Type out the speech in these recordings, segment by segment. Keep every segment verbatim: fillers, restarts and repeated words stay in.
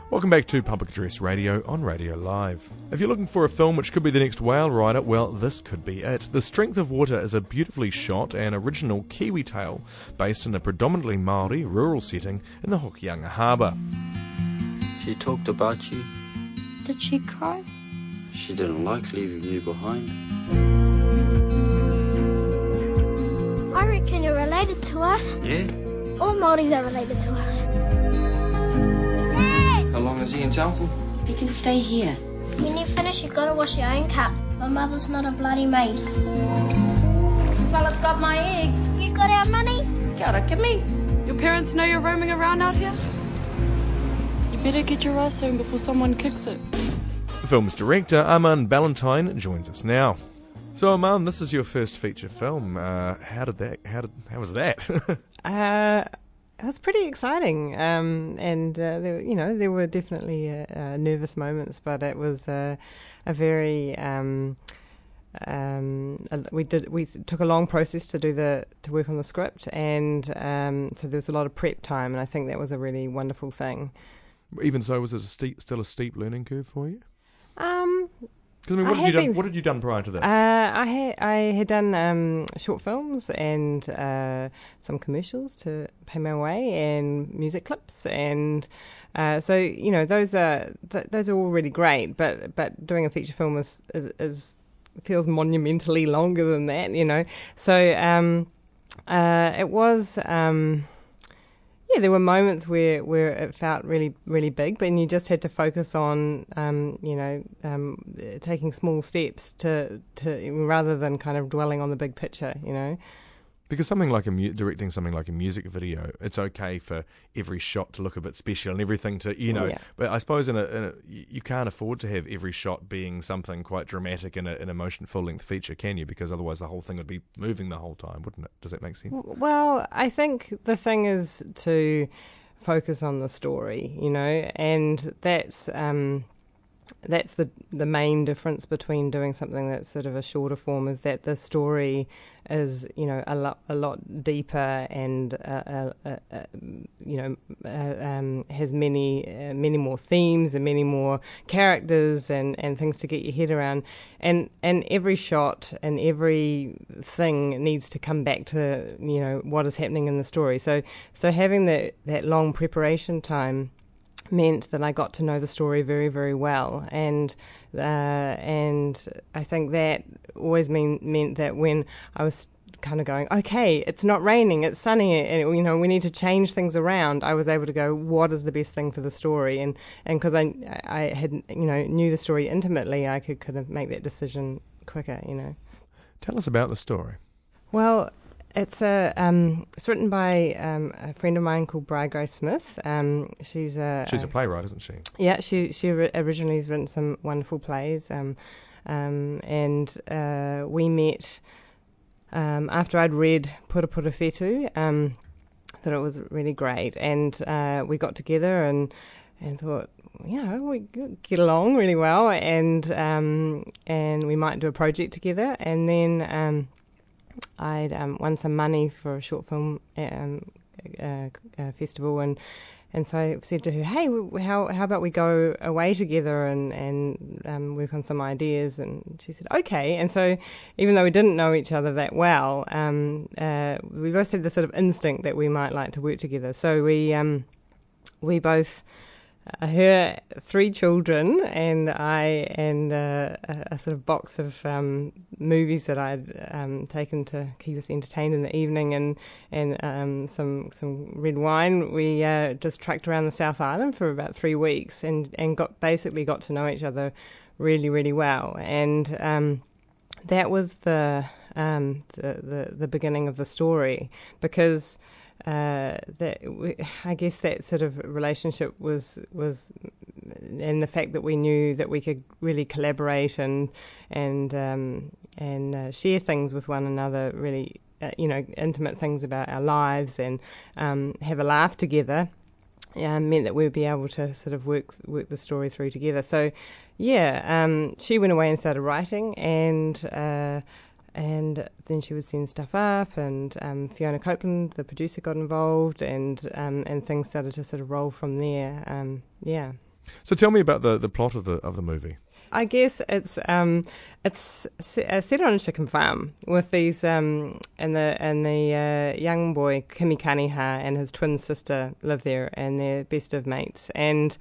Welcome back to Public Address Radio on Radio Live. If you're looking for a film which could be the next Whale Rider, well, this could be it. The Strength of Water is a beautifully shot and original Kiwi tale based in a predominantly Māori rural setting in the Hokianga Harbour. She talked about you. Did she cry? She didn't like leaving you behind. I reckon you're related to us. Yeah? All Māoris are related to us. How long is he in town for? You can stay here. When you finish, you gotta wash your own cup. My mother's not a bloody maid. You fellas got my eggs. You got our money? Kia ora, Kimmy. Your parents know you're roaming around out here? You better get your ass home before someone kicks it. The film's director, Armand Ballantyne, joins us now. So, Armand, this is your first feature film. Uh, how did that? How did? How was that? uh, it was pretty exciting, um, and uh, there, you know, there were definitely uh, uh, nervous moments, but it was uh, a very. Um, um, we did. We took a long process to do the to work on the script, and um, so there was a lot of prep time, and I think that was a really wonderful thing. Even so, was it a steep, still a steep learning curve for you? Um. Because I mean, what, I had you done, been, what had you done prior to this? Uh, I had I had done um, short films and uh, some commercials to pay my way, and music clips, and uh, so you know those are th- those are all really great. But but doing a feature film is, is, is feels monumentally longer than that, you know. So um, uh, it was. Um, Yeah, there were moments where, where it felt really, really big, but you just had to focus on, um, you know, um, taking small steps to, to rather than kind of dwelling on the big picture, you know. Because something like a mu- directing something like a music video, it's okay for every shot to look a bit special and everything to, you know. Yeah. But I suppose in a, in a you can't afford to have every shot being something quite dramatic in a, in a motion full length feature, can you? Because otherwise the whole thing would be moving the whole time, wouldn't it? Does that make sense? Well, I think the thing is to focus on the story, you know, and that's um, that's the the main difference between doing something that's sort of a shorter form, is that the story is, you know, a lot a lot deeper and uh, uh, uh, uh, you know uh, um, has many uh, many more themes and many more characters and, and things to get your head around, and and every shot and every thing needs to come back to, you know, what is happening in the story. So so having that that long preparation time meant that I got to know the story very, very well, and uh, and I think that always mean, meant that when I was kind of going, okay, it's not raining, it's sunny, and you know we need to change things around, I was able to go, what is the best thing for the story, and and because I I had you know knew the story intimately, I could kind of make that decision quicker, you know. Tell us about the story. Well, It's a um, it's written by um, a friend of mine called Bri Grace Smith. Um, she's a she's a playwright, isn't she? Yeah, she she originally has written some wonderful plays, um, um, and uh, we met um, after I'd read Pura Pura Whetū. Um, thought it was really great, and uh, we got together and and thought, you know, we get along really well, and um, and we might do a project together, and then. Um, I'd um, won some money for a short film um, uh, uh, festival, and and so I said to her, "Hey, how how about we go away together and and um, work on some ideas?" And she said, "Okay." And so, even though we didn't know each other that well, um, uh, we both had this sort of instinct that we might like to work together. So we um, we both. Uh, her three children and I and uh, a, a sort of box of um, movies that I'd um, taken to keep us entertained in the evening, and and um, some some red wine. We uh, just trekked around the South Island for about three weeks and, and got basically got to know each other really really well, and um, that was the, um, the the the beginning of the story, because. Uh, that we, I guess that sort of relationship was was, and the fact that we knew that we could really collaborate and and um, and uh, share things with one another, really, uh, you know, intimate things about our lives, and um, have a laugh together, uh, meant that we'd be able to sort of work work the story through together. So, yeah, um, she went away and started writing, and. Uh, And then she would send stuff up, and um, Fiona Copeland, the producer, got involved, and um, and things started to sort of roll from there. Um, yeah. So tell me about the, the plot of the of the movie. I guess it's um, it's se- uh, set on a chicken farm with these um, and the and the uh, young boy Kimi Kaniha and his twin sister live there, and they're best of mates, and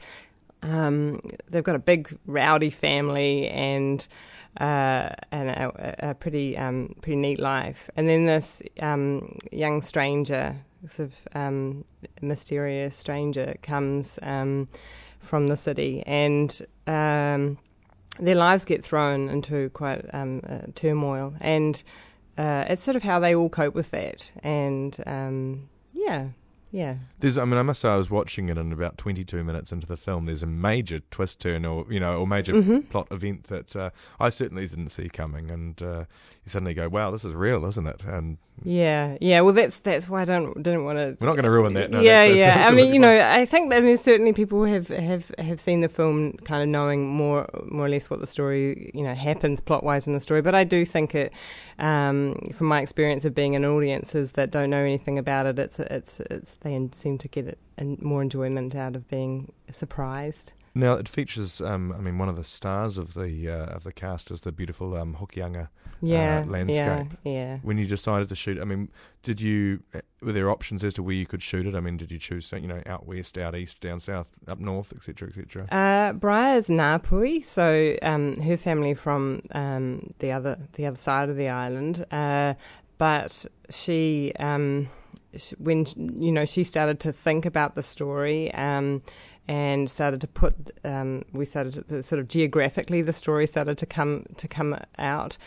um, they've got a big rowdy family and uh, and a, a pretty um, pretty neat life. And then this um, young stranger, sort of um, mysterious stranger, comes um, from the city, and um, their lives get thrown into quite um, uh, turmoil, and uh, it's sort of how they all cope with that. And um, yeah, yeah. There's, I mean, I must say, I was watching it, and about twenty-two minutes into the film, there's a major twist turn, or you know, or major mm-hmm. plot event that uh, I certainly didn't see coming, and uh, you suddenly go, "Wow, this is real, isn't it?" And yeah, yeah. Well, that's that's why I don't didn't want to. We're not going to ruin that. No, yeah, that's, that's yeah. I mean, you fine. know, I think that there's certainly people who have, have have seen the film, kind of knowing more more or less what the story, you know, happens plot wise in the story. But I do think it, um, from my experience of being in audiences that don't know anything about it, it's it's it's they seem to get it and more enjoyment out of being surprised. Now it features, um, I mean, one of the stars of the uh, of the cast is the beautiful um, Hokianga yeah, uh, landscape. Yeah, yeah. When you decided to shoot, I mean, did you were there options as to where you could shoot it? I mean, did you choose, you know, out west, out east, down south, up north, et cetera, et cetera? Uh, Briar's Ngāpui, so um, her family from um, the other the other side of the island, uh, but she. Um, when you know she started to think about the story um, and started to put um, we started to sort of geographically the story started to come to come out.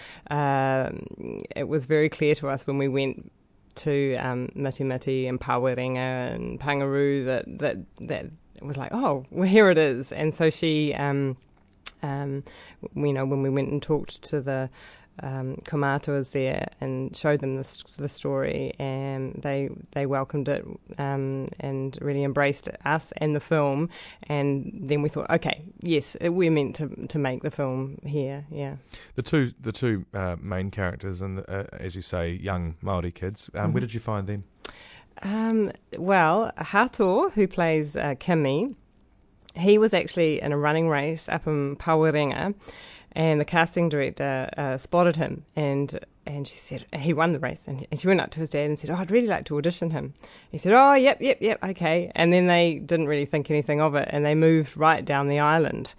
Um, it was very clear to us when we went to um, Miti Miti and Pawerenga and Pangaru that that that it was like, oh, well, here it is. And so she um, um, you know when we went and talked to the Um, Komata was there and showed them the, the story, and they they welcomed it um, and really embraced us and the film. And then we thought, okay, yes, we're meant to to make the film here. Yeah. The two the two uh, main characters, and uh, as you say, young Māori kids. Um, mm-hmm. Where did you find them? Um, well, Hato, who plays uh, Kimi, he was actually in a running race up in Pawerenga. And the casting director uh, spotted him, and and she said he won the race, and, and she went up to his dad and said, "Oh, I'd really like to audition him." He said, "Oh, yep, yep, yep, okay." And then they didn't really think anything of it, and they moved right down the island,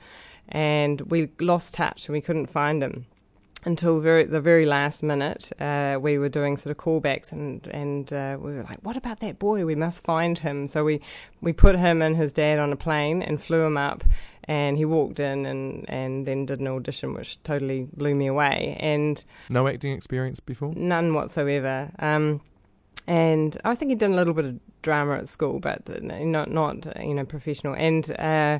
and we lost touch, and we couldn't find him until very the very last minute. Uh, we were doing sort of callbacks, and and uh, we were like, "What about that boy? We must find him." So we we put him and his dad on a plane and flew him up. And he walked in and, and then did an audition, which totally blew me away. And no acting experience before? None whatsoever. Um, and I think he'd done a little bit of drama at school, but not not you know professional. And uh,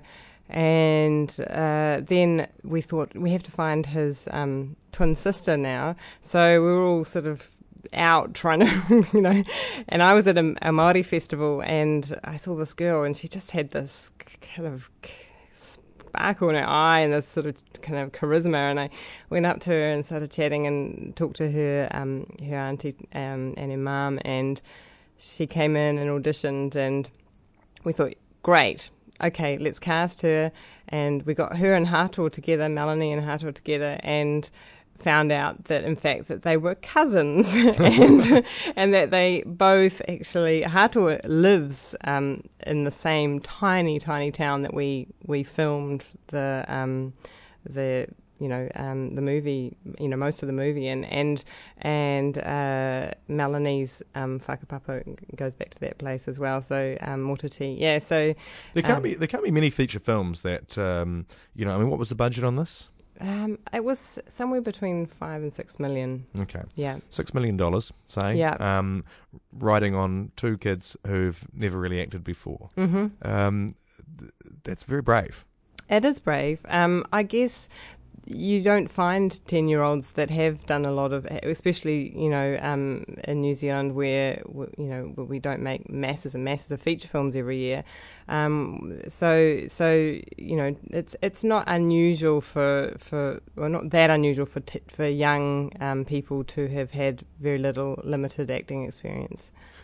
and uh, then we thought we have to find his um, twin sister now. So we were all sort of out trying to, you know, and I was at a, a Māori festival, and I saw this girl, and she just had this kind of sparkle in her eye and this sort of kind of charisma, and I went up to her and started chatting and talked to her um, her auntie um, and her mum, and she came in and auditioned, and we thought, great, okay, let's cast her. And we got her and Hato together, Melanie and Hato together, and found out that in fact that they were cousins and and that they both actually Hato lives um, in the same tiny tiny town that we we filmed the um, the you know um, the movie you know most of the movie in, and and uh, Melanie's um, whakapapa goes back to that place as well, so um, Mototi, yeah, so there can't um, be there can't be many feature films that um, you know I mean what was the budget on this? Um, it was somewhere between five and six million. Okay. Yeah. Six million dollars, say. Yeah. Um, riding on two kids who've never really acted before. Mm-hmm. Um, th- that's very brave. It is brave. Um, I guess you don't find ten-year-olds that have done a lot of, especially, you know, um, in New Zealand where, you know, we don't make masses and masses of feature films every year. Um, so, so you know, it's it's not unusual for, for well, not that unusual for t- for young um, people to have had very little limited acting experience.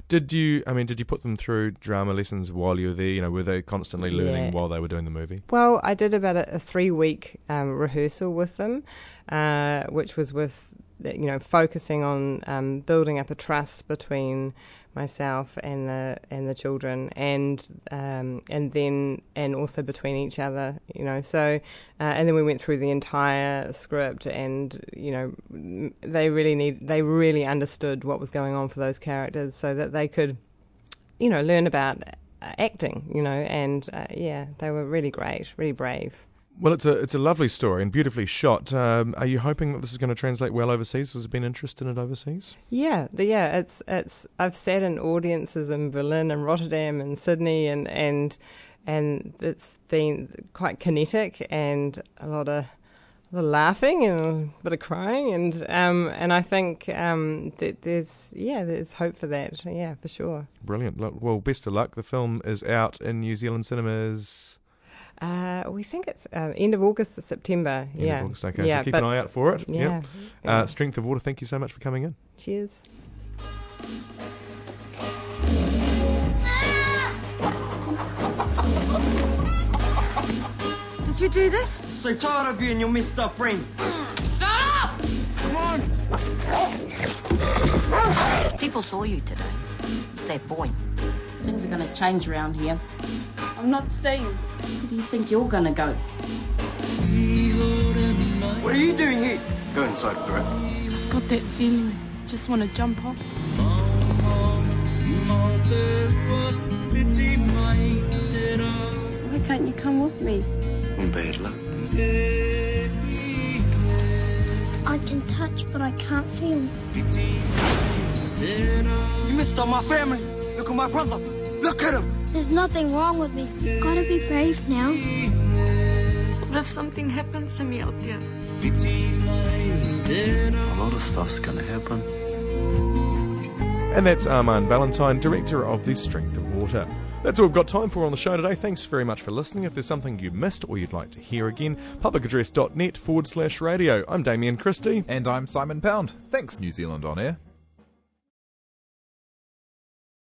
Did you, I mean, did you put them through drama lessons while you were there? You know, were they constantly learning Yeah. while they were doing the movie? Well, I did about a, a three-week um, rehearsal with them, uh, which was with, you know, focusing on um, building up a trust between myself and the and the children, and um, and then and also between each other, you know. So, uh, and then we went through the entire script, and you know, they really need they really understood what was going on for those characters, so that they could, you know, learn about acting, you know. And uh, yeah, they were really great, really brave. Well, it's a it's a lovely story and beautifully shot. Um, are you hoping that this is going to translate well overseas? Has there been interest in it overseas? Yeah, the, yeah. It's it's. I've sat in audiences in Berlin and Rotterdam and Sydney, and and and it's been quite kinetic and a lot of, a lot of laughing and a bit of crying, and um and I think um that there's yeah there's hope for that. Yeah, for sure. Brilliant. Look, well, best of luck. The film is out in New Zealand cinemas. Uh, we think it's uh, end of August or September. End yeah. of August, okay, yeah, so keep but, an eye out for it. Yeah. Yep. yeah. Uh, Strength of Water, thank you so much for coming in. Cheers. Did you do this? So tired of you and your messed up brain. Shut up! Come on! People saw you today. They're boy. Things are going to change around here. I'm not staying. Where do you think you're going to go? What are you doing here? Go inside, Brett. I've got that feeling. Just want to jump off. Why can't you come with me? On bad luck. I can touch, but I can't feel. You messed up my family. Look at my brother. Look at him. There's nothing wrong with me. You've got to be brave now. What if something happens to me out there? A lot of stuff's gonna happen. And that's Armand Valentine, director of The Strength of Water. That's all we've got time for on the show today. Thanks very much for listening. If there's something you missed or you'd like to hear again, publicaddress.net forward slash radio. I'm Damien Christie. And I'm Simon Pound. Thanks, New Zealand On Air.